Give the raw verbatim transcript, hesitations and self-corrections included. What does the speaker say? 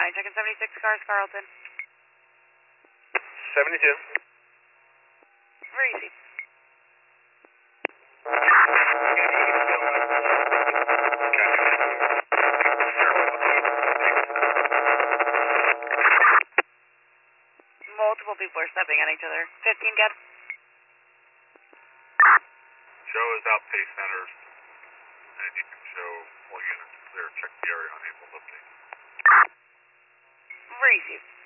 nine, checking seventy-six cars, Carlton. seventy-two. Very easy. Multiple people are stepping on each other. fifteen dead. Show is outpace centers, and you can show all units clear. Check the area unable to locate. Very easy.